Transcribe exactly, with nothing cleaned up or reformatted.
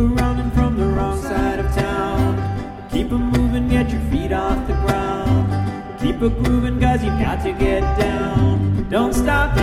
running from the wrong side of town. Keep 'em moving, get your feet off the ground. Keep it grooving, cause you've got to get down. Don't stop